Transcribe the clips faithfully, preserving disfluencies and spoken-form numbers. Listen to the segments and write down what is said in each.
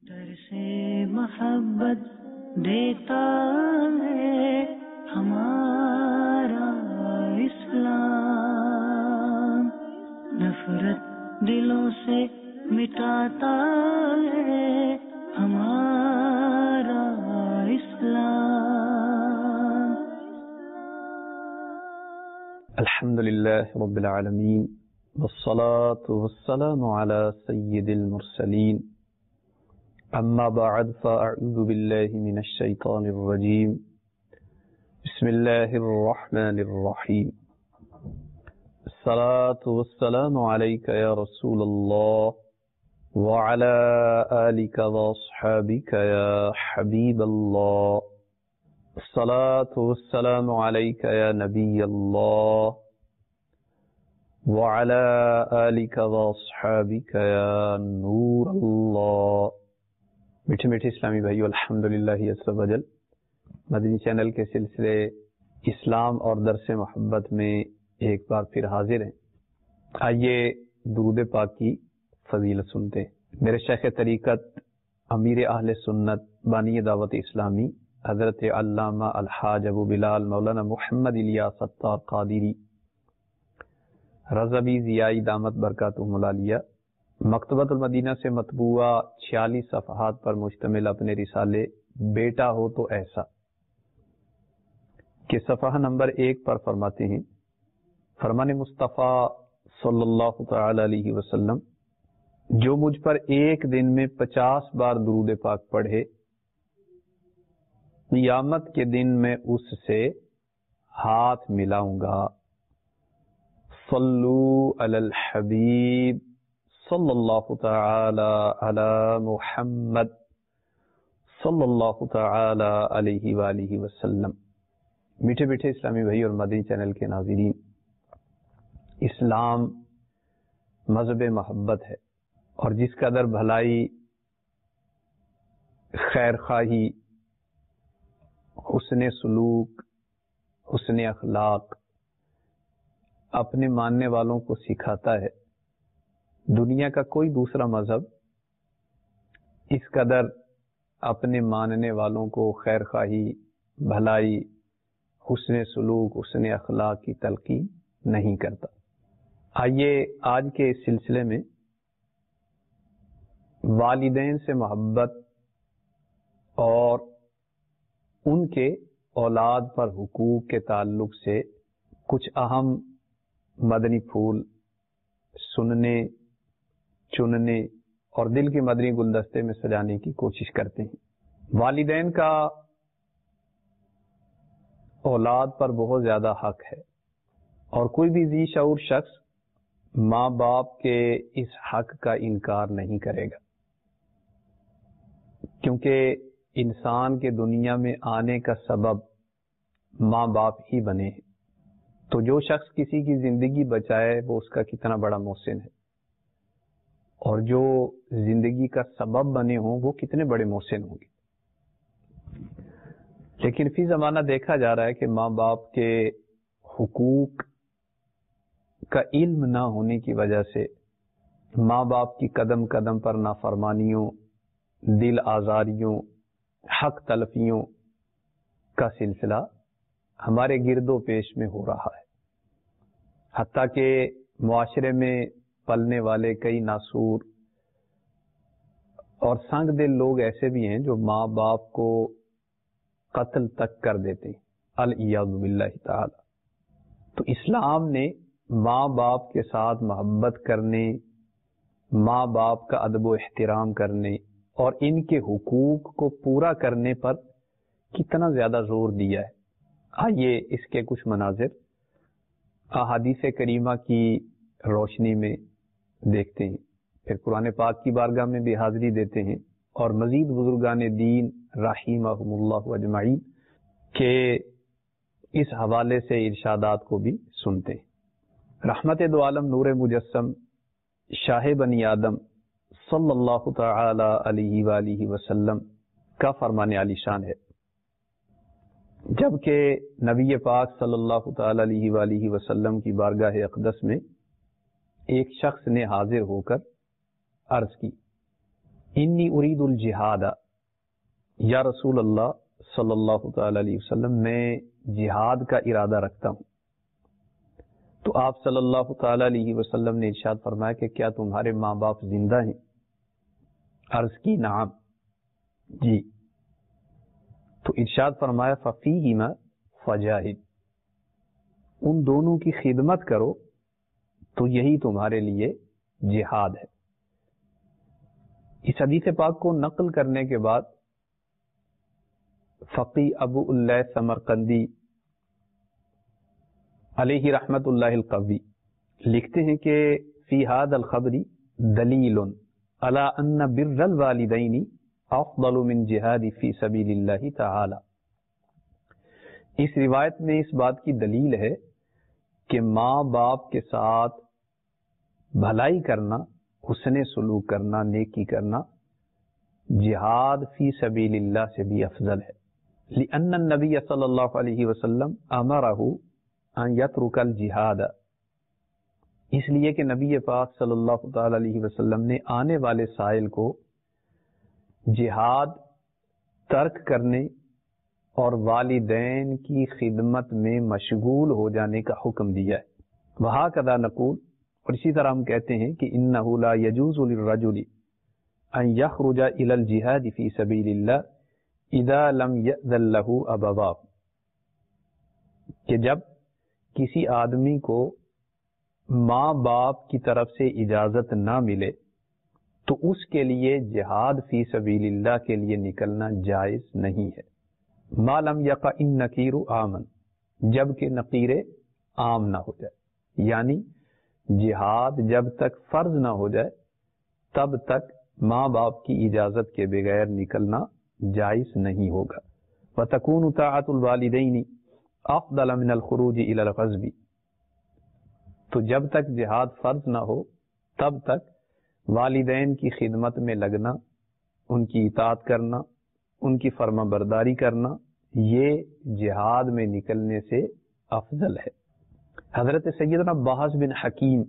در سے محبت دیتا ہے ہمارا اسلام، نفرت دلوں سے مٹاتا ہے ہمارا اسلام۔ الحمد للہ رب العالمین والصلاة والسلام على سید المرسلین، اما بعد فاعوذ باللہ من الشیطان الرجیم، بسم اللہ الرحمن الرحیم۔ الصلاة والسلام علیک یا رسول اللہ وعلى آلک واصحابک یا حبیب اللہ، الصلاة والسلام علیک یا نبی اللہ وعلى آلک واصحابک یا نور اللہ۔ میٹھے میٹھے اسلامی بھائیو، الحمدللہ عز و جل مدنی چینل کے سلسلے اسلام اور درس محبت میں ایک بار پھر حاضر ہیں۔ آئیے درود پاک کی فضیلت سنتے ہیں۔ میرے شیخ طریقت امیر اہل سنت بانی دعوت اسلامی حضرت علامہ الحاج ابو بلال مولانا محمد الیاس ستار قادری رضوی ضیائی دامت برکاتہم العالیہ مکتبۃ المدینہ سے مطبوعہ چھیالیس صفحات پر مشتمل اپنے رسالے بیٹا ہو تو ایسا کہ صفحہ نمبر ایک پر فرماتے ہیں، فرمان مصطفیٰ صلی اللہ تعالی علیہ وسلم، جو مجھ پر ایک دن میں پچاس بار درود پاک پڑھے، قیامت کے دن میں اس سے ہاتھ ملاؤں گا۔ صلو علی الحبیب صلی اللہ تعالی علی محمد صلی اللہ تعالی علیہ وآلہ وسلم۔ میٹھے میٹھے اسلامی بھائی اور مدنی چینل کے ناظرین، اسلام مذہب محبت ہے، اور جس قدر بھلائی، خیر خواہی، حسن سلوک، حسن اخلاق اپنے ماننے والوں کو سکھاتا ہے، دنیا کا کوئی دوسرا مذہب اس قدر اپنے ماننے والوں کو خیر خواہی، بھلائی، حسن سلوک، حسن اخلاق کی تلقین نہیں کرتا۔ آئیے آج کے اس سلسلے میں والدین سے محبت اور ان کے اولاد پر حقوق کے تعلق سے کچھ اہم مدنی پھول سننے، چننے اور دل کے مدنی گلدستے میں سجانے کی کوشش کرتے ہیں۔ والدین کا اولاد پر بہت زیادہ حق ہے، اور کوئی بھی ذی شعور شخص ماں باپ کے اس حق کا انکار نہیں کرے گا، کیونکہ انسان کے دنیا میں آنے کا سبب ماں باپ ہی بنے ہیں۔ تو جو شخص کسی کی زندگی بچائے وہ اس کا کتنا بڑا محسن ہے، اور جو زندگی کا سبب بنے ہوں وہ کتنے بڑے محسن ہوں گے۔ لیکن فی زمانہ دیکھا جا رہا ہے کہ ماں باپ کے حقوق کا علم نہ ہونے کی وجہ سے ماں باپ کی قدم قدم پر نافرمانیوں، دل آزاریوں، حق تلفیوں کا سلسلہ ہمارے گرد و پیش میں ہو رہا ہے۔ حتیٰ کہ معاشرے میں پلنے والے کئی ناسور اور سنگ دل لوگ ایسے بھی ہیں جو ماں باپ کو قتل تک کر دیتے ہیں، العیاذ باللہ تعالی۔ تو اسلام نے ماں باپ کے ساتھ محبت کرنے، ماں باپ کا ادب و احترام کرنے اور ان کے حقوق کو پورا کرنے پر کتنا زیادہ زور دیا ہے۔ آئیے اس کے کچھ مناظر احادیث کریمہ کی روشنی میں دیکھتے ہیں، پھر قرآن پاک کی بارگاہ میں بھی حاضری دیتے ہیں، اور مزید بزرگان دین رحمہم اللہ اجمعین کے اس حوالے سے ارشادات کو بھی سنتے ہیں۔ رحمت دو عالم نور مجسم شاہ بنی آدم صلی اللہ تعالی علیہ وآلہ وسلم کا فرمان عالی شان ہے، جبکہ نبی پاک صلی اللہ تعالی علیہ وآلہ وسلم کی بارگاہ اقدس میں ایک شخص نے حاضر ہو کر عرض کی، انی ارید الجہاد یا رسول اللہ صلی اللہ تعالی علیہ وسلم، میں جہاد کا ارادہ رکھتا ہوں۔ تو آپ صلی اللہ تعالی علیہ وسلم نے ارشاد فرمایا کہ کیا تمہارے ماں باپ زندہ ہیں؟ عرض کی نعم، جی۔ تو ارشاد فرمایا ففیہما فجاہد، ان دونوں کی خدمت کرو تو یہی تمہارے لیے جہاد ہے۔ اس حدیث پاک کو نقل کرنے کے بعد فقی ابو اللہ سمرقندی علیہ رحمت اللہ القوی لکھتے ہیں کہ فی ھذا الخبر دلیل علی ان بر الوالدین افضل من جہاد فی سبیل اللہ تعالی۔ اس روایت میں اس بات کی دلیل ہے کہ ماں باپ کے ساتھ بھلائی کرنا، حسن سلوک کرنا، نیکی کرنا جہاد فی سبیل اللہ سے بھی افضل ہے۔ لأن النبی صلی اللہ علیہ وسلم امرہ ان یترک الجہاد، اس لیے کہ نبی پاک صلی اللہ تعالی علیہ وسلم نے آنے والے سائل کو جہاد ترک کرنے اور والدین کی خدمت میں مشغول ہو جانے کا حکم دیا ہے۔ وہکذا نقول، اور اسی طرح ہم کہتے ہیں کہ انہ لا یجوز للرجل ان یخرج الی الجہاد فی سبیل اللہ اذا لم یأذن له ابواہ، کہ جب کسی آدمی کو ماں باپ کی طرف سے اجازت نہ ملے تو اس کے لیے جہاد فی سبیل اللہ کے لیے نکلنا جائز نہیں ہے۔ ما لم یقع النکیر عاما، جب کہ نقیر عام نہ ہو جائے، یعنی جہاد جب تک فرض نہ ہو جائے تب تک ماں باپ کی اجازت کے بغیر نکلنا جائز نہیں ہوگا۔ وتکون طاعۃ الوالدین افضل من الخروج الی الغزو، تو جب تک جہاد فرض نہ ہو تب تک والدین کی خدمت میں لگنا، ان کی اطاعت کرنا، ان کی فرما برداری کرنا، یہ جہاد میں نکلنے سے افضل ہے۔ حضرت سیدنا باز بن حکیم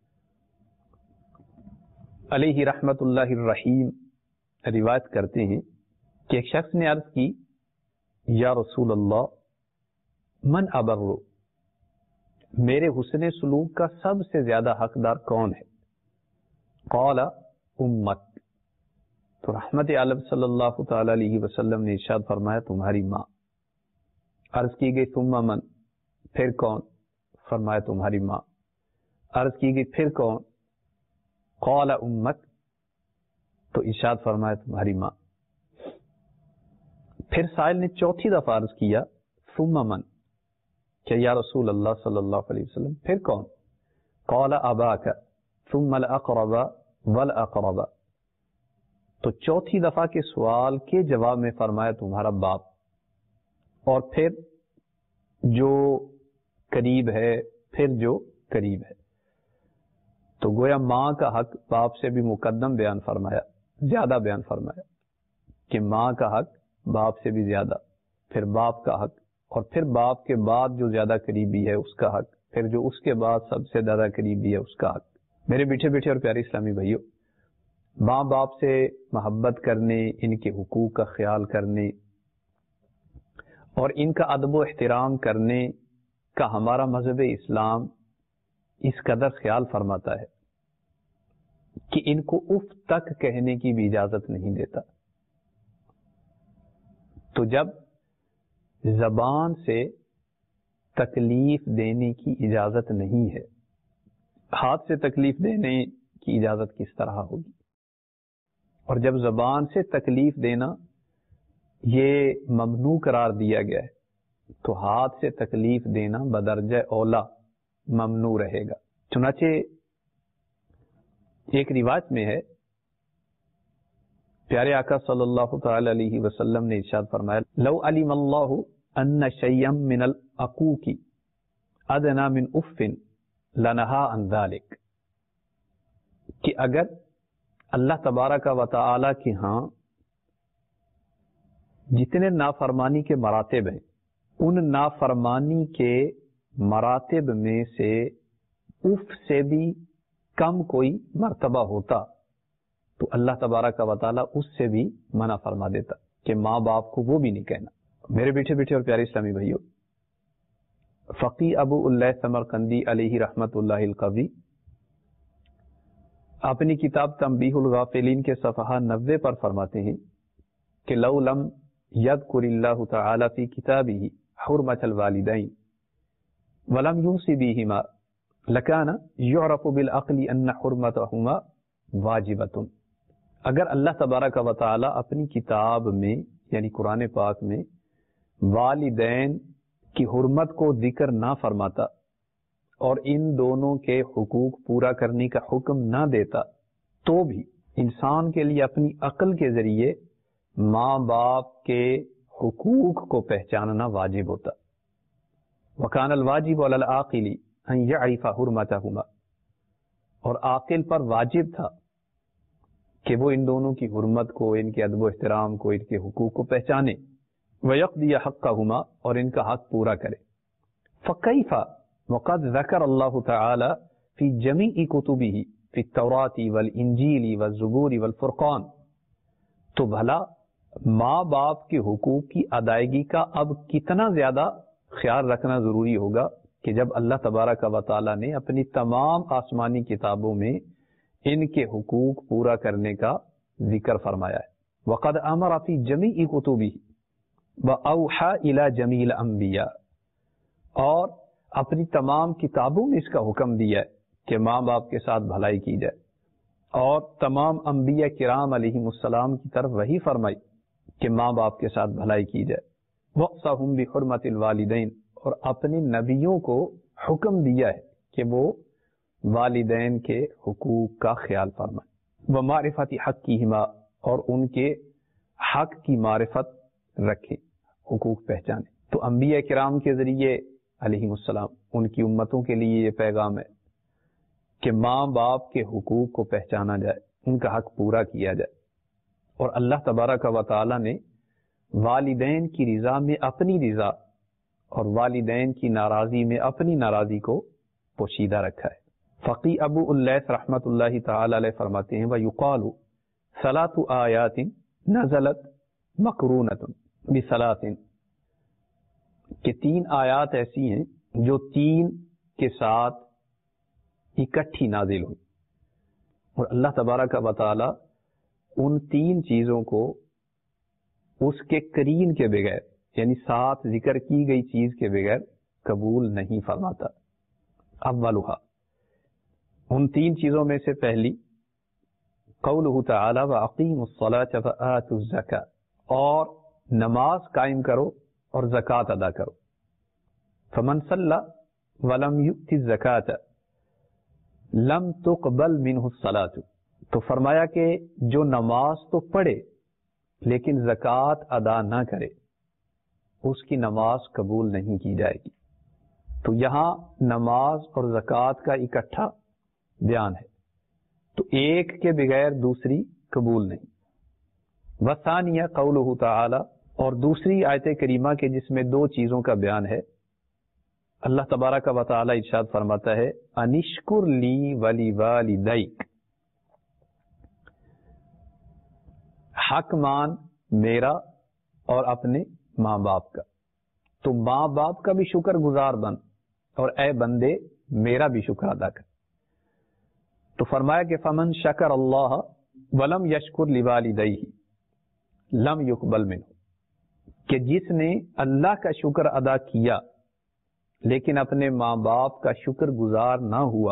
علیہ رحمت اللہ الرحیم روایت کرتے ہیں کہ ایک شخص نے عرض کی یا رسول اللہ من ابر، میرے حسن سلوک کا سب سے زیادہ حقدار کون ہے؟ قال امت، تو رحمت عالم صلی اللہ تعالی علیہ وسلم نے ارشاد فرمایا تمہاری ماں۔ عرض کی گئی ثم من، پھر کون؟ فرمایا تمہاری ماں۔ عرض کی گئی پھر کون؟ قال امت، تو ارشاد فرمایا تمہاری ماں۔ پھر سائل نے چوتھی دفعہ عرض کیا ثم من، کہ یا رسول اللہ صلی اللہ علیہ وسلم پھر کون؟ قال اباک ثم الاقرب والاقرب، تو چوتھی دفعہ کے سوال کے جواب میں فرمایا تمہارا باپ، اور پھر جو قریب ہے، پھر جو قریب ہے۔ تو گویا ماں کا حق باپ سے بھی مقدم بیان فرمایا، زیادہ بیان فرمایا، کہ ماں کا حق باپ سے بھی زیادہ، پھر باپ کا حق، اور پھر باپ کے بعد جو زیادہ قریبی ہے اس کا حق، پھر جو اس کے بعد سب سے زیادہ قریبی ہے اس کا حق۔ میرے میٹھے بیٹھے اور پیارے اسلامی بھائیوں، ماں باپ سے محبت کرنے، ان کے حقوق کا خیال کرنے اور ان کا ادب و احترام کرنے کا ہمارا مذہب اسلام اس قدر خیال فرماتا ہے کہ ان کو اف تک کہنے کی بھی اجازت نہیں دیتا۔ تو جب زبان سے تکلیف دینے کی اجازت نہیں ہے، ہاتھ سے تکلیف دینے کی اجازت کس طرح ہوگی؟ اور جب زبان سے تکلیف دینا یہ ممنوع قرار دیا گیا ہے تو ہاتھ سے تکلیف دینا بدرجہ اولا ممنوع رہے گا۔ چنانچہ ایک روایت میں ہے، پیارے آقا صلی اللہ تعالی علیہ وسلم نے ارشاد فرمایا لو علم اللہ ان شیئا من العقوق ادنی من اف لنہا عن ذلک، کہ اگر اللہ تبارک و تعالی کے ہاں جتنے نافرمانی کے مراتب ہیں، ان نافرمانی کے مراتب میں سے اف سے بھی کم کوئی مرتبہ ہوتا تو اللہ تبارک و تعالیٰ اس سے بھی منع فرما دیتا کہ ماں باپ کو وہ بھی نہیں کہنا. میرے بیٹھے بیٹھے اور پیارے اسلامی بھائیوں، فقی ابو اللہ سمرقندی علیہ رحمت اللہ القوی اپنی کتاب تنبیہ الغافلین کے صفحہ نوے پر فرماتے ہیں کہ لو لم یذکر اللہ تعالی فی کتابہ حرمت الوالدین ولم یوصی بہما لکان یعرف بالعقل ان حرمتہما واجبۃ. اگر اللہ تبارک و تعالی اپنی کتاب میں یعنی قرآن پاک میں والدین کی حرمت کو ذکر نہ فرماتا اور ان دونوں کے حقوق پورا کرنے کا حکم نہ دیتا تو بھی انسان کے لیے اپنی عقل کے ذریعے ماں باپ کے حقوق کو پہچاننا واجب ہوتا. وکان الواجب علی العاقل ان یعرف حرمتہما، اور عاقل پر واجب تھا کہ وہ ان دونوں کی حرمت کو، ان کے ادب و احترام کو، ان کے حقوق کو پہچانے. وَيَقْضِيَ حَقَّهُمَا، اور ان کا حق پورا کرے. فَكَيْفَ وَقَدْ ذَكَرَ اللَّهُ تَعَالَى فِي جَمِيعِ كُتُبِهِ فِي التَّوْرَاةِ وَالْإِنْجِيلِ وَالزُّبُورِ وَالْفُرْقَانِ، تو بھلا ماں باپ کے حقوق کی ادائیگی کا اب کتنا زیادہ خیال رکھنا ضروری ہوگا کہ جب اللہ تبارک و تعالیٰ نے اپنی تمام آسمانی کتابوں میں ان کے حقوق پورا کرنے کا ذکر فرمایا ہے. وَقَدْ أَمَرَ فِي جَمِيعِ كُتُبِهِ وَأَوْحَى إِلَى جَمِيعِ الْأَنْبِيَاءِ، اور اپنی تمام کتابوں میں اس کا حکم دیا ہے کہ ماں باپ کے ساتھ بھلائی کی جائے، اور تمام انبیاء کرام علیہ السلام کی طرف وہی فرمائی کہ ماں باپ کے ساتھ بھلائی کی جائے. وَقْصَهُمْ بِحُرْمَةِ الْوَالِدَيْنِ، اور اپنے نبیوں کو حکم دیا ہے کہ وہ والدین کے حقوق کا خیال فرمائیں. وَمَعْرِفَةِ حَقِّهِمَا، اور ان کے حق کی معرفت رکھیں، حقوق پہچانیں. تو انبیاء کرام کے ذریعے علیہ السلام ان کی امتوں کے لیے یہ پیغام ہے کہ ماں باپ کے حقوق کو پہچانا جائے، ان کا حق پورا کیا جائے. اور اللہ تبارک و تعالی نے والدین کی رضا میں اپنی رضا اور والدین کی ناراضی میں اپنی ناراضی کو پوشیدہ رکھا ہے. فقی ابو اللیث رحمت اللہ تعالی علیہ فرماتے ہیں وَيُقَالُ ثَلَاثُ آیَاتٍ نَزَلَتْ مَقْرُونَةٌ بِثَلَاثٍ، کہ تین آیات ایسی ہیں جو تین کے ساتھ اکٹھی نازل ہوئی، اور اللہ تبارک و تعالی ان تین چیزوں کو اس کے قرین کے بغیر یعنی ساتھ ذکر کی گئی چیز کے بغیر قبول نہیں فرماتا. اولھا، ان تین چیزوں میں سے پہلی قولہ تعالی وَأَقِیمُوا الصَّلَاةَ وَآتُوا الزَّکَاةَ، اور نماز قائم کرو اور زکوٰۃ ادا کرو. فمن صلی ولم یؤت الزکاۃ لم تقبل منہ الصلاۃ، تو فرمایا کہ جو نماز تو پڑھے لیکن زکوٰۃ ادا نہ کرے اس کی نماز قبول نہیں کی جائے گی. تو یہاں نماز اور زکوٰۃ کا اکٹھا بیان ہے، تو ایک کے بغیر دوسری قبول نہیں. وثانیہ قولہ تعالی، اور دوسری آیت کریمہ کے جس میں دو چیزوں کا بیان ہے، اللہ تبارک و تعالی ارشاد فرماتا ہے انشکر لی ولی والدیک، حق مان میرا اور اپنے ماں باپ کا. تو ماں باپ کا بھی شکر گزار بن، اور اے بندے میرا بھی شکر ادا کر. تو فرمایا کہ فمن شکر اللہ ولم یشکر لوالدیہ لم یقبل منہ، کہ جس نے اللہ کا شکر ادا کیا لیکن اپنے ماں باپ کا شکر گزار نہ ہوا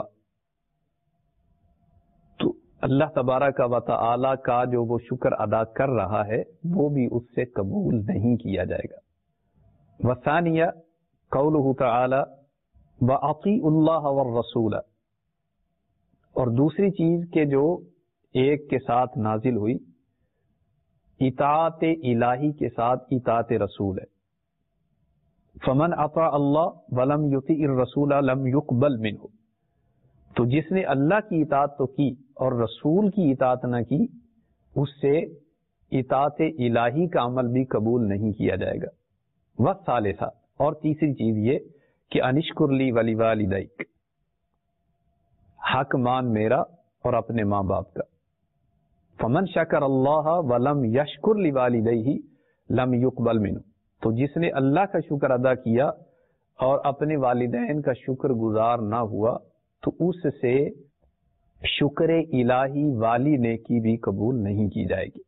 تو اللہ تبارک و تعالی کا جو وہ شکر ادا کر رہا ہے وہ بھی اس سے قبول نہیں کیا جائے گا. وثانیہ قولہ تعالی وَأَطِیعُوا اللَّهَ وَالرَّسُولَ، اور دوسری چیز کہ جو ایک کے ساتھ نازل ہوئی اطاعت الہی کے ساتھ اطاعت رسول ہے. فمن اطاع اللہ ولم یطیع الرسول لم یقبل منہ، تو جس نے اللہ کی اطاعت تو کی اور رسول کی اطاعت نہ کی اس سے اطاعت الہی کا عمل بھی قبول نہیں کیا جائے گا. والثالثہ، اور تیسری چیز یہ کہ انشکر لی ولی والدیک، حق مان میرا اور اپنے ماں باپ کا. فمن شکر اللہ ولم یشکر لوالدیہ لم یقبل منہ، تو جس نے اللہ کا شکر ادا کیا اور اپنے والدین کا شکر گزار نہ ہوا تو اس سے شکر الہی والی نیکی بھی قبول نہیں کی جائے گی۔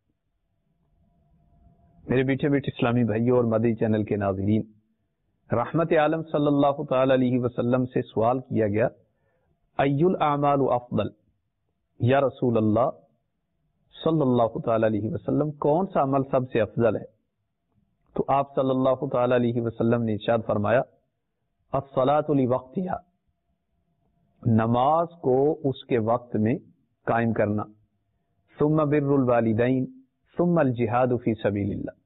میرے بیٹھے بیٹھے اسلامی بھائیوں اور مدنی چینل کے ناظرین، رحمت عالم صلی اللہ تعالی علیہ وسلم سے سوال کیا گیا، ای الاعمال افضل، یا رسول اللہ صلی اللہ تعالی علیہ وسلم کون سا عمل سب سے افضل ہے؟ تو آپ صلی اللہ تعالی علیہ وسلم نے ارشاد فرمایا، الصلاۃ لوقتہا، نماز کو اس کے وقت میں قائم کرنا، ثم بر الوالدین ثم الجہاد فی سبیل اللہ،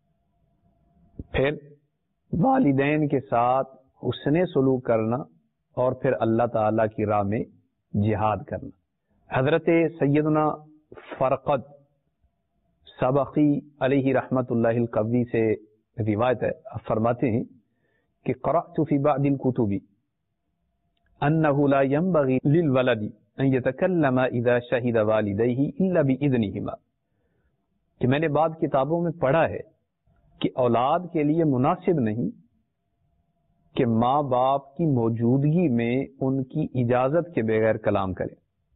پھر والدین کے ساتھ حسن سلوک کرنا اور پھر اللہ تعالی کی راہ میں جہاد کرنا۔ حضرت سیدنا فرقد سبقی علیہ رحمت اللہ القوی سے روایت ہے، فرماتے ہیں کہ قرأت فی بعض الکتب انہ لا ينبغی للولد ان یتکلم اذا شہد والدیہ الا باذنہما، کہ میں نے بعض کتابوں میں پڑھا ہے کہ اولاد کے لیے مناسب نہیں کہ ماں باپ کی موجودگی میں ان کی اجازت کے بغیر کلام کرے،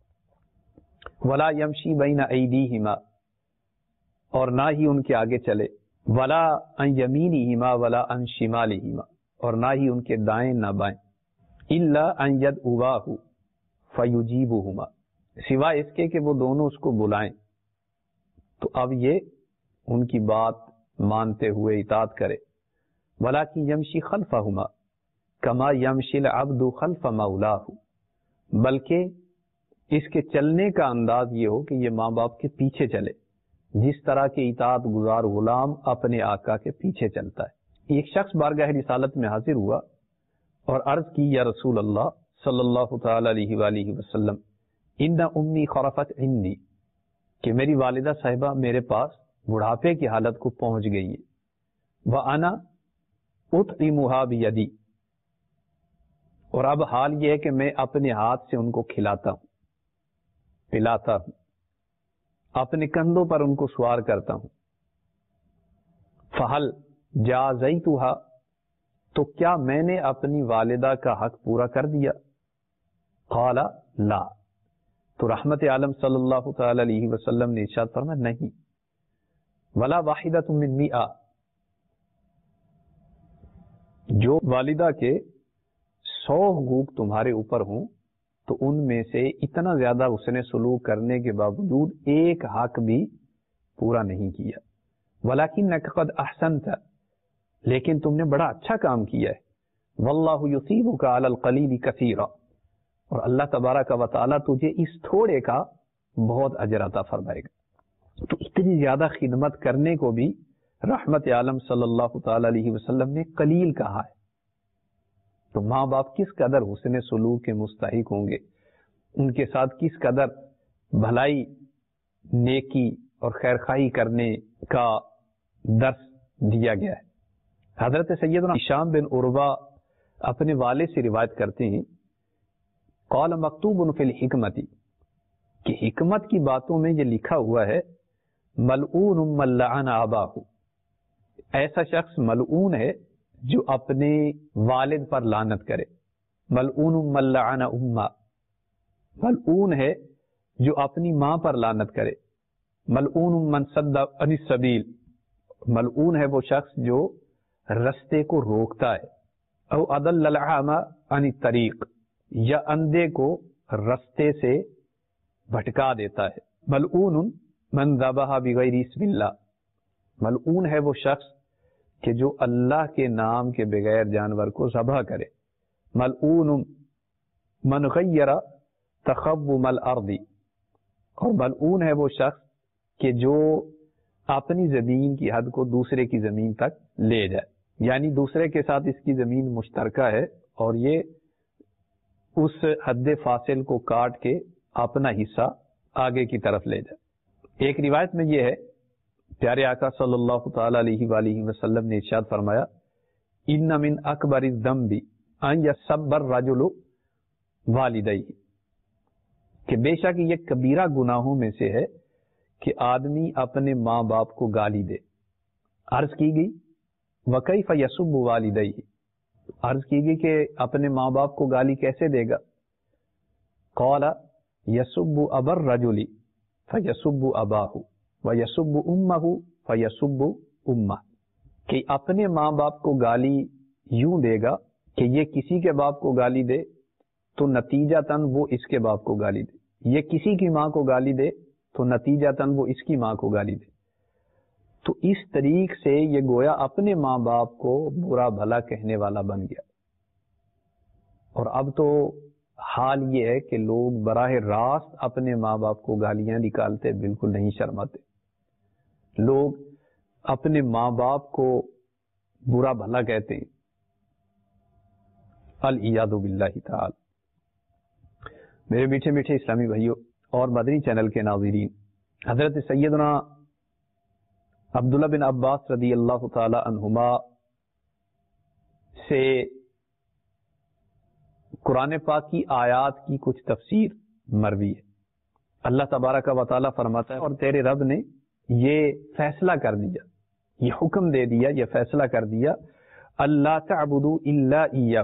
ولا یمشی بین ایدیہما، اور نہ ہی ان کے آگے چلے، ولا عن یمینہما ولا عن شمالہما، اور نہ ہی ان کے دائیں نہ بائیں، الا ان یدعواہ فیجیبہما، سوائے اس کے کہ وہ دونوں اس کو بلائیں تو اب یہ ان کی بات مانتے ہوئے اطاعت کرے، ولاکن یمشی خلفہما کما یمشی العبد خلف مولاہ، بلکہ اس کے چلنے کا انداز یہ ہو کہ یہ ماں باپ کے پیچھے چلے جس طرح کے اطاعت گزار غلام اپنے آقا کے پیچھے چلتا ہے۔ ایک شخص بارگاہ رسالت میں حاضر ہوا اور عرض کی، یا رسول اللہ صلی اللہ تعالی علیہ وآلہ وسلم، ان امی خرفت عندی، کہ میری والدہ صاحبہ میرے پاس بڑھاپے کی حالت کو پہنچ گئی ہے، وَأَنَا أُطْعِمُهَا بِيَدِي، اور اب حال یہ ہے کہ میں اپنے ہاتھ سے ان کو کھلاتا ہوں، پلاتا ہوں، اپنے کندھوں پر ان کو سوار کرتا ہوں، فَهَلْ جَازَيْتُهَا، تو کیا میں نے اپنی والدہ کا حق پورا کر دیا؟ قال لا، تو رحمت عالم صلی اللہ تعالی علیہ وسلم نے ارشاد فرمایا، نہیں، ولا واحدۃ من مئہ، جو والدہ کے سو حقوق تمہارے اوپر ہوں تو ان میں سے اتنا زیادہ اس نے سلوک کرنے کے باوجود ایک حق بھی پورا نہیں کیا، ولیکنک قد احسنت، لیکن تم نے بڑا اچھا کام کیا ہے، واللہ یثیبک علی القلیل کثیرا، اور اللہ تبارک و تعالی تجھے اس تھوڑے کا بہت اجر عطا فرمائے گا۔ تو اتنی زیادہ خدمت کرنے کو بھی رحمت عالم صلی اللہ تعالی علیہ وسلم نے قلیل کہا ہے۔ تو ماں باپ کس قدر حسن سلوک کے مستحق ہوں گے، ان کے ساتھ کس قدر بھلائی، نیکی اور خیرخواہی کرنے کا درس دیا گیا ہے۔ حضرت سیدنا ہشام بن عروہ اپنے والد سے روایت کرتے ہیں، قال مکتوب فی الحکمت، کہ حکمت کی باتوں میں یہ لکھا ہوا ہے، ملعون من لعن اباہ، ایسا شخص ملعون ہے جو اپنے والد پر لعنت کرے، ملعون من لعن امہ، ملعون ہے جو اپنی ماں پر لعنت کرے، ملعون من صد عن السبیل، ملعون ہے وہ شخص جو رستے کو روکتا ہے، او اضل العامى عن الطریق، یا اندھے کو رستے سے بھٹکا دیتا ہے، ملعون من ذبح بغیر اسم اللہ، ملعون ہے وہ شخص کہ جو اللہ کے نام کے بغیر جانور کو ذبح کرے، ملعون من غیر تخوم الارض، اور ملعون ہے وہ شخص کہ جو اپنی زمین کی حد کو دوسرے کی زمین تک لے جائے، یعنی دوسرے کے ساتھ اس کی زمین مشترکہ ہے اور یہ اس حد فاصل کو کاٹ کے اپنا حصہ آگے کی طرف لے جائے۔ ایک روایت میں یہ ہے، پیارے آقا صلی اللہ تعالی علیہ وآلہ وسلم نے ارشاد فرمایا، ان من اکبر الذنب ان یسب الرجل والدیہ، کہ بے شک یہ کبیرہ گناہوں میں سے ہے کہ آدمی اپنے ماں باپ کو گالی دے. عرض کی گئی وَكَيْفَ يَسُبُّ وَالِدَيْهِ، عرض کی گئی کہ اپنے ماں باپ کو گالی کیسے دے گا؟ قَالَ يَسُبُّ أَبَا الرَّجُلِ فَيَسُبُّ أَبَاهُ وَيَسُبُّ أُمَّهُ فَيَسُبُّ أُمَّهُ، کہ اپنے ماں باپ کو گالی یوں دے گا کہ یہ کسی کے باپ کو گالی دے تو نتیجہ تن وہ اس کے باپ کو گالی دے، یہ کسی کی ماں کو گالی دے تو نتیجہ تن وہ اس کی ماں کو گالی دے. تو اس طریق سے یہ گویا اپنے ماں باپ کو برا بھلا کہنے والا بن گیا. اور اب تو حال یہ ہے کہ لوگ براہ راست اپنے ماں باپ کو گالیاں نکالتے، بالکل نہیں شرماتے. لوگ اپنے ماں باپ کو برا بھلا کہتے ہیں، العیاذ باللہ تعالی. میرے میٹھے میٹھے اسلامی بھائیوں اور مدنی چینل کے ناظرین، حضرت سیدنا عبداللہ بن عباس رضی اللہ تعالی عنہما سے قرآن پاک کی آیات کی کچھ تفسیر مروی ہے. اللہ تبارک و تعالی فرماتا ہے اور تیرے رب نے یہ فیصلہ کر دیا، یہ حکم دے دیا، یہ فیصلہ کر دیا اللہ تعبدوا الا ایہ،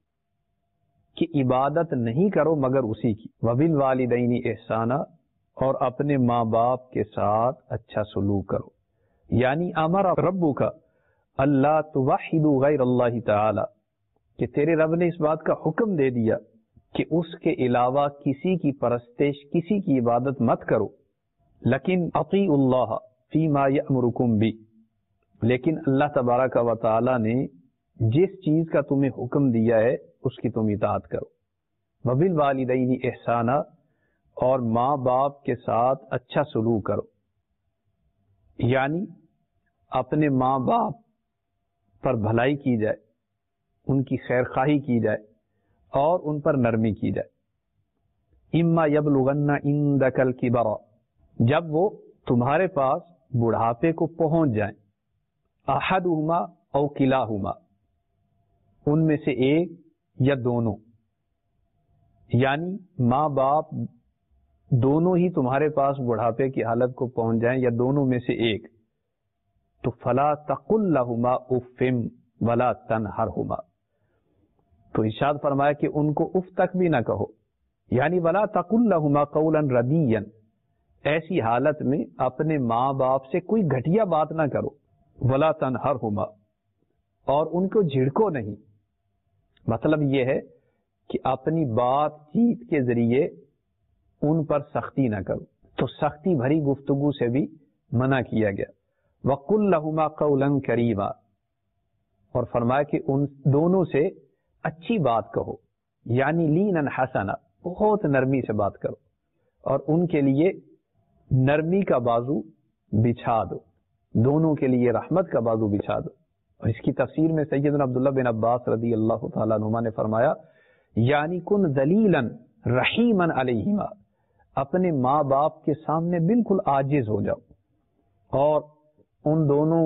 کہ عبادت نہیں کرو مگر اسی کی. وبالوالدین احسانا، اور اپنے ماں باپ کے ساتھ اچھا سلوک کرو. یعنی امر ربک اللہ توحدوا غیر اللہ تعالی، کہ تیرے رب نے اس بات کا حکم دے دیا کہ اس کے علاوہ کسی کی پرستش، کسی کی عبادت مت کرو. لیکن اطیعوا اللہ فیما یأمرکم بہ، لیکن اللہ تبارک و تعالی نے جس چیز کا تمہیں حکم دیا ہے اس کی تم اطاعت کرو. وبالوالدین احسانا، اور ماں باپ کے ساتھ اچھا سلوک کرو. یعنی اپنے ماں باپ پر بھلائی کی جائے، ان کی خیر خواہی کی جائے اور ان پر نرمی کی جائے. اما یبلغن عندک الکبر، جب وہ تمہارے پاس بڑھاپے کو پہنچ جائیں، احدہما او کلاہما، ان میں سے ایک یا دونوں، یعنی ماں باپ دونوں ہی تمہارے پاس بڑھاپے کی حالت کو پہنچ جائیں یا دونوں میں سے ایک، تو فلا تقل لہما اف ولا تنہرہما، تو ارشاد فرمایا کہ ان کو اف تک بھی نہ کہو. یعنی ولا تقل لہما قولا ردیا، ایسی حالت میں اپنے ماں باپ سے کوئی گھٹیا بات نہ کرو. ولا تنہرہما، اور ان کو جھڑکو نہیں. مطلب یہ ہے کہ اپنی بات چیت کے ذریعے ان پر سختی نہ کرو، تو سختی بھری گفتگو سے بھی منع کیا گیا. وَقُلْ لَهُمَا قَوْلًا كَرِيمًا، اور فرمایا کہ ان دونوں سے اچھی بات کہو، یعنی لینا حسنا، بہت نرمی سے بات کرو، اور ان کے لیے نرمی کا بازو بچھا دو، دونوں کے لیے رحمت کا بازو بچھا دو. اور اس کی تفسیر میں سیدنا عبداللہ بن عباس رضی اللہ تعالیٰ عنہما نے فرمایا یعنی کن ذلیلا رحیما علیہما، اپنے ماں باپ کے سامنے بالکل عاجز ہو جاؤ اور ان دونوں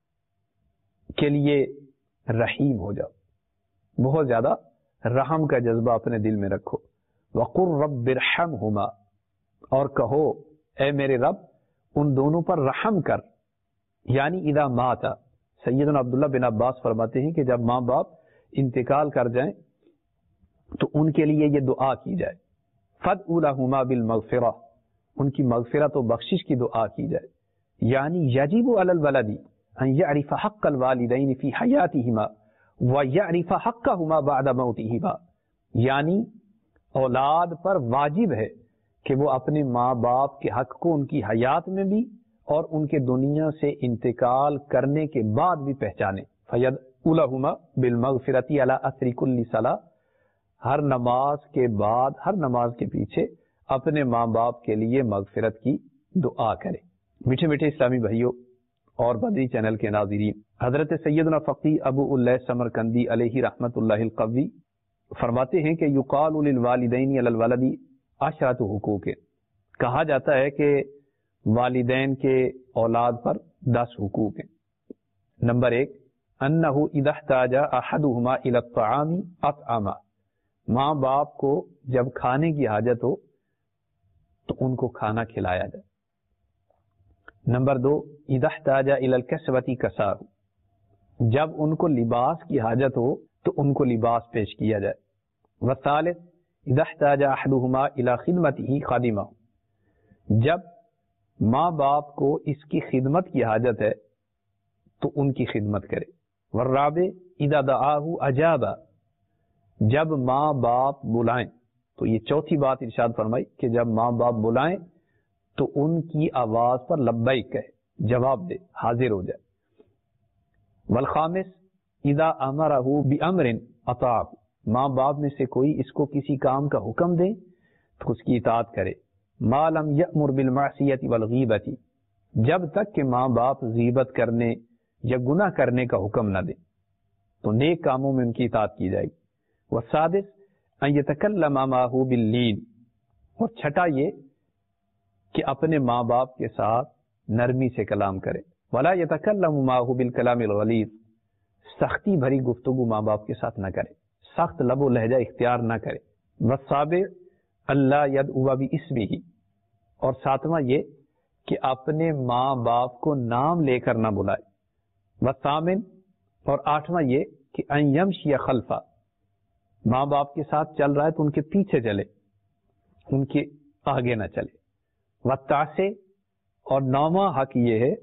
کے لیے رحیم ہو جاؤ، بہت زیادہ رحم کا جذبہ اپنے دل میں رکھو. وقر رب ارحمہما، اور کہو اے میرے رب ان دونوں پر رحم کر. یعنی اذا مات، سیدنا عبداللہ بن عباس فرماتے ہیں کہ جب ماں باپ انتقال کر جائیں تو ان کے لیے یہ دعا کی جائے، فَادْعُوا لَهُمَا بِالْمَغْفِرَةِ، ان کی مغفرت و بخشش کی دعا کی جائے. یعنی یجب علی الولد ان یعرف حق الوالدین فی حیاتہما ویعرف حقہما بعد موتہما، یعنی اولاد پر واجب ہے کہ وہ اپنے ماں باپ کے حق کو ان کی حیات میں بھی اور ان کے دنیا سے انتقال کرنے کے بعد بھی پہچانے. فَيَدْعُوا لَهُمَا بِالْمَغْفِرَةِ عَلَى أَثْرِ كُلِّ صَلَاةٍ، ہر نماز کے بعد، ہر نماز کے پیچھے اپنے ماں باپ کے لیے مغفرت کی دعا کرے. میٹھے میٹھے اسلامی بھائیوں اور بدری چینل کے ناظرین، حضرت سیدنا فقی ابو اللہ سمرقندی علیہ رحمت اللہ القوی فرماتے ہیں کہ یقال للوالدین علی الولد عشرۃ حقوق، کہا جاتا ہے کہ والدین کے اولاد پر دس حقوق ہیں. نمبر ایک، انہ اذا احتاج احدہما الی الطعام اطعمہ، ماں باپ کو جب کھانے کی حاجت ہو تو ان کو کھانا کھلایا جائے. نمبر دو اذا احتاج الى الکسوۃ کساہ، جب ان کو لباس کی حاجت ہو تو ان کو لباس پیش کیا جائے. والثالث اذا احتاج احدهما الى خدمته خادمہ، جب ماں باپ کو اس کی خدمت کی حاجت ہے تو ان کی خدمت کرے. والرابع اذا دعاه اجاب، جب ماں باپ بلائیں، تو یہ چوتھی بات ارشاد فرمائی کہ جب ماں باپ بلائیں تو ان کی آواز پر لبیک کہے، جواب دے، حاضر ہو جائے. والخامس اذا امرہ بامر اطاع، ماں باپ میں سے کوئی اس کو کسی کام کا حکم دے تو اس کی اطاعت کرے. ما لم یأمر بالمعصیۃ والغیبۃ، جب تک کہ ماں باپ غیبت کرنے یا گناہ کرنے کا حکم نہ دے تو نیک کاموں میں ان کی اطاعت کی جائے گی. والسادس ان یتکلم معہ باللین، اور چھٹا یہ کہ اپنے ماں باپ کے ساتھ نرمی سے کلام کرے. ولا یتکلم معہ بالکلام الغلیظ، سختی بھری گفتگو ماں باپ کے ساتھ نہ کرے، سخت لب و لہجہ اختیار نہ کرے. والسابع اللہ یدعو باسمہ، اور ساتواں یہ کہ اپنے ماں باپ کو نام لے کر نہ بلائے. والثامن، اور آٹھواں یہ کہ ان یمشی خلفہ، ماں باپ کے ساتھ چل رہا ہے تو ان کے پیچھے چلے، ان کے آگے نہ چلے. والتاسع، اور نواں حق یہ ہے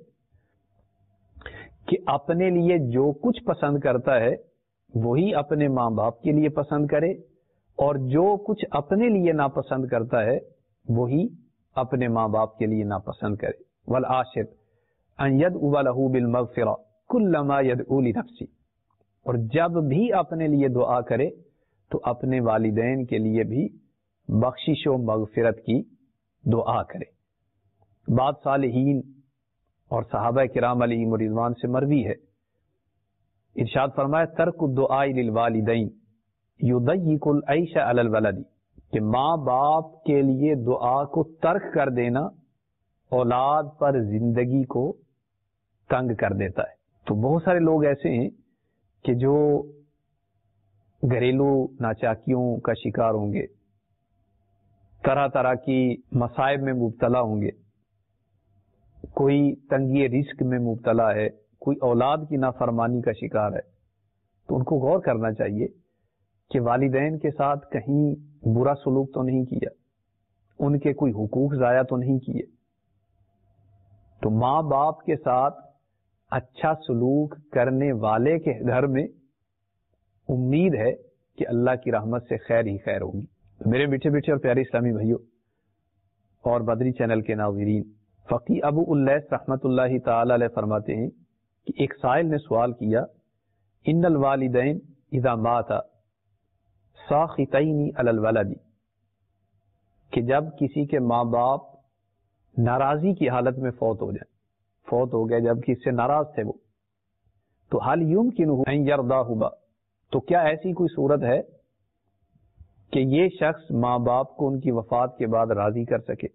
کہ اپنے لیے جو کچھ پسند کرتا ہے وہی اپنے ماں باپ کے لیے پسند کرے، اور جو کچھ اپنے لیے ناپسند کرتا ہے وہی اپنے ماں باپ کے لیے ناپسند کرے. والعاشر ان یدعو لہ بالمغفرہ کلما یدعو لنفسہ، اور جب بھی اپنے لیے دعا کرے تو اپنے والدین کے لیے بھی بخشش و مغفرت کی دعا کرے. بعض صالحین اور صحابہ کرام علیہم رضوان سے مروی ہے، ارشاد فرمایا ترک الدعاء للوالدین یضیق العیش علی الولد، کہ ماں باپ کے لیے دعا کو ترک کر دینا اولاد پر زندگی کو تنگ کر دیتا ہے. تو بہت سارے لوگ ایسے ہیں کہ جو گھریلو ناچاکیوں کا شکار ہوں گے، طرح طرح کی مصائب میں مبتلا ہوں گے، کوئی تنگی رزق میں مبتلا ہے، کوئی اولاد کی نافرمانی کا شکار ہے، تو ان کو غور کرنا چاہیے کہ والدین کے ساتھ کہیں برا سلوک تو نہیں کیا، ان کے کوئی حقوق ضائع تو نہیں کیے. تو ماں باپ کے ساتھ اچھا سلوک کرنے والے کے گھر میں امید ہے کہ اللہ کی رحمت سے خیر ہی خیر ہوگی. میرے میٹھے میٹھے اور پیارے اسلامی بھائیوں اور بدری چینل کے ناظرین، فقی ابو اللیث رحمت اللہ تعالی علیہ فرماتے ہیں کہ ایک سائل نے سوال کیا، ان الوالدین اذا ماتا ساخطین علی الولد، کہ جب کسی کے ماں باپ ناراضی کی حالت میں فوت ہو جائیں، فوت ہو گئے جب کہ اس سے ناراض تھے وہ، تو حل یمکنہ ان یرضاہ بہ، تو کیا ایسی کوئی صورت ہے کہ یہ شخص ماں باپ کو ان کی وفات کے بعد راضی کر سکے؟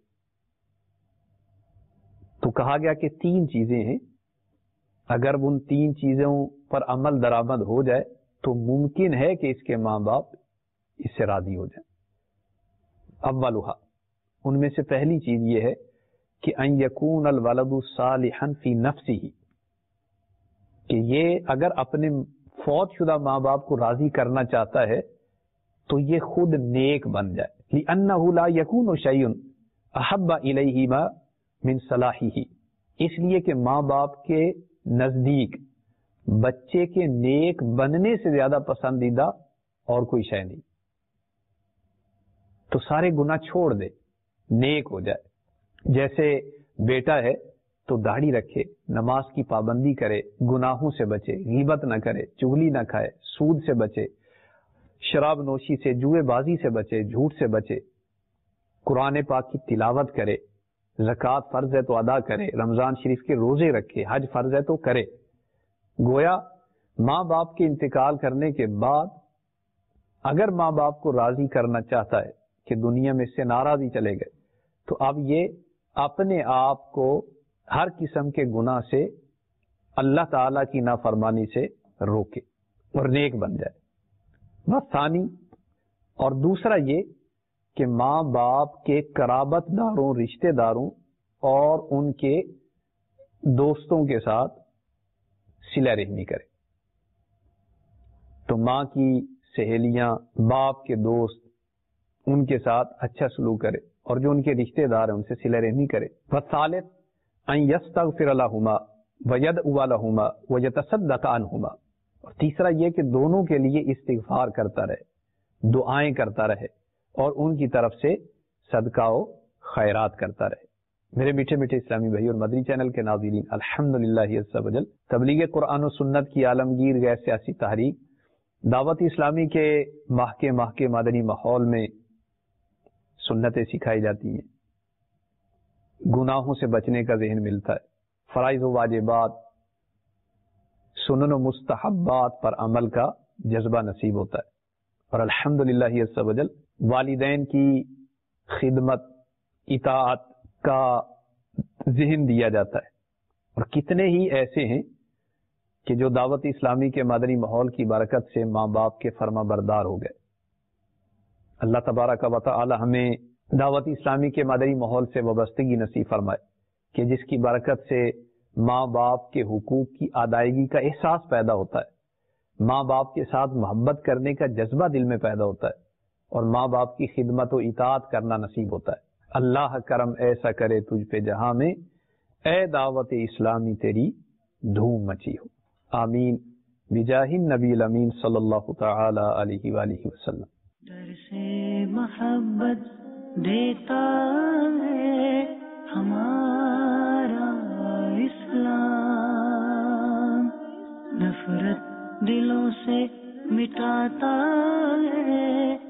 تو کہا گیا کہ تین چیزیں ہیں، اگر ان تین چیزوں پر عمل درآمد ہو جائے تو ممکن ہے کہ اس کے ماں باپ اس سے راضی ہو جائیں. اولھا، ان میں سے پہلی چیز یہ ہے کہ ان یکون الولد صالحا فی نفسہ، کہ یہ اگر اپنے فوت شدہ ماں باپ کو راضی کرنا چاہتا ہے تو یہ خود نیک بن جائے. لأنہ لا یکون شیء احب الیہما من صلاحہ، اس لیے کہ ماں باپ کے نزدیک بچے کے نیک بننے سے زیادہ پسندیدہ اور کوئی شے نہیں. تو سارے گناہ چھوڑ دے، نیک ہو جائے. جیسے بیٹا ہے تو داڑھی رکھے، نماز کی پابندی کرے، گناہوں سے بچے، غیبت نہ کرے، چغلی نہ کھائے، سود سے بچے، شراب نوشی سے، جوئے بازی سے بچے، جھوٹ سے بچے، قرآن پاک کی تلاوت کرے، زکوٰۃ فرض ہے تو ادا کرے، رمضان شریف کے روزے رکھے، حج فرض ہے تو کرے. گویا ماں باپ کے انتقال کرنے کے بعد اگر ماں باپ کو راضی کرنا چاہتا ہے کہ دنیا میں اس سے ناراضی چلے گئے، تو اب یہ اپنے آپ کو ہر قسم کے گناہ سے، اللہ تعالی کی نافرمانی سے روکے اور نیک بن جائے. ثانی، اور دوسرا یہ کہ ماں باپ کے قرابت داروں، رشتہ داروں اور ان کے دوستوں کے ساتھ صلہ رحمی کرے. تو ماں کی سہیلیاں، باپ کے دوست، ان کے ساتھ اچھا سلوک کرے، اور جو ان کے رشتہ دار ہیں ان سے صلہ رحمی کرے. والثالث ان یستغفر لہما ویدعو لہما ویتصدق عنہما. اور تیسرا یہ کہ دونوں کے لیے استغفار کرتا رہے، دعائیں کرتا رہے، اور ان کی طرف سے صدقہ و خیرات کرتا رہے. میرے میٹھے میٹھے اسلامی بھائی اور مدنی چینل کے ناظرین، الحمدللہ عز و جل تبلیغ قرآن و سنت کی عالمگیر غیر سیاسی تحریک دعوت اسلامی کے ماہ کے ماہ کے مدنی ماحول میں سنتیں سکھائی جاتی ہیں، گناہوں سے بچنے کا ذہن ملتا ہے، فرائض و واجبات، سنن و مستحبات پر عمل کا جذبہ نصیب ہوتا ہے، اور الحمدللہ عز و جل والدین کی خدمت، اطاعت کا ذہن دیا جاتا ہے. اور کتنے ہی ایسے ہیں کہ جو دعوت اسلامی کے مدنی ماحول کی برکت سے ماں باپ کے فرما بردار ہو گئے. اللہ تبارک و تعالی ہمیں دعوت اسلامی کے مدنی ماحول سے وابستگی نصیب فرمائے کہ جس کی برکت سے ماں باپ کے حقوق کی ادائیگی کا احساس پیدا ہوتا ہے، ماں باپ کے ساتھ محبت کرنے کا جذبہ دل میں پیدا ہوتا ہے، اور ماں باپ کی خدمت و اطاعت کرنا نصیب ہوتا ہے. اللہ کرم ایسا کرے تجھ پہ جہاں میں، اے دعوت اسلامی تیری دھوم مچی ہو. آمین بجاہ النبی الامین صلی اللہ تعالی علیہ وآلہ وسلم. در سے محبت دیتا ہے ہمارا اسلام، نفرت دلوں سے مٹاتا ہے